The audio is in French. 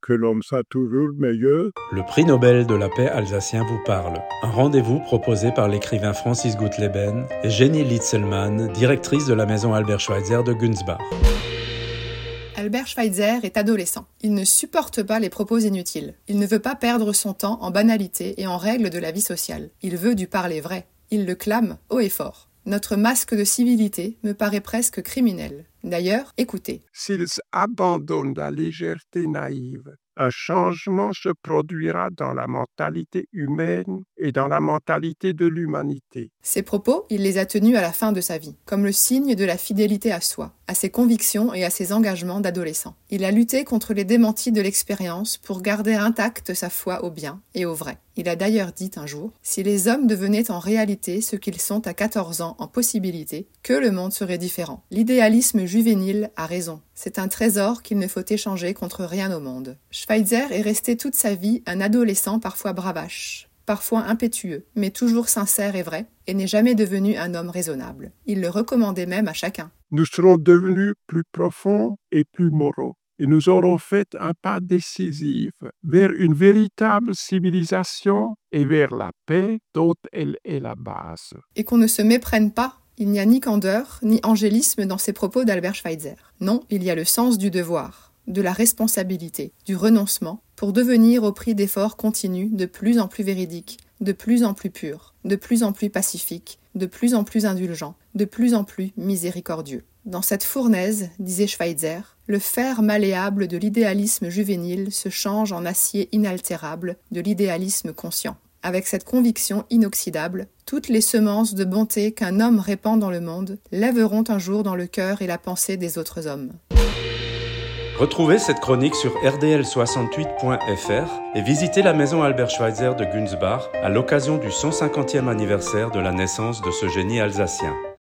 que l'homme soit toujours meilleur. Le prix Nobel de la paix alsacien vous parle. Un rendez-vous proposé par l'écrivain Francis Guttleben et Jenny Litzelmann, directrice de la maison Albert Schweitzer de Günzbach. Albert Schweitzer est adolescent. Il ne supporte pas les propos inutiles. Il ne veut pas perdre son temps en banalités et en règles de la vie sociale. Il veut du parler vrai. Il le clame haut et fort. Notre masque de civilité me paraît presque criminel. D'ailleurs, écoutez. S'ils abandonnent la légèreté naïve, un changement se produira dans la mentalité humaine et dans la mentalité de l'humanité. Ces propos, il les a tenus à la fin de sa vie, comme le signe de la fidélité à soi, à ses convictions et à ses engagements d'adolescent. Il a lutté contre les démentis de l'expérience pour garder intacte sa foi au bien et au vrai. Il a d'ailleurs dit un jour « Si les hommes devenaient en réalité ce qu'ils sont à 14 ans en possibilité, que le monde serait différent. » L'idéalisme juvénile a raison. C'est un trésor qu'il ne faut échanger contre rien au monde. Schweitzer est resté toute sa vie un adolescent parfois bravache, parfois impétueux, mais toujours sincère et vrai, et n'est jamais devenu un homme raisonnable. Il le recommandait même à chacun. Nous serons devenus plus profonds et plus moraux. Et nous aurons fait un pas décisif vers une véritable civilisation et vers la paix dont elle est la base. Et qu'on ne se méprenne pas, il n'y a ni candeur, ni angélisme dans ces propos d'Albert Schweitzer. Non, il y a le sens du devoir, de la responsabilité, du renoncement, pour devenir au prix d'efforts continus de plus en plus véridiques, de plus en plus purs, de plus en plus pacifiques, de plus en plus indulgents, de plus en plus miséricordieux. Dans cette fournaise, disait Schweitzer, le fer malléable de l'idéalisme juvénile se change en acier inaltérable de l'idéalisme conscient. Avec cette conviction inoxydable, toutes les semences de bonté qu'un homme répand dans le monde lèveront un jour dans le cœur et la pensée des autres hommes. Retrouvez cette chronique sur rdl68.fr et visitez la maison Albert Schweitzer de Günzbach à l'occasion du 150e anniversaire de la naissance de ce génie alsacien.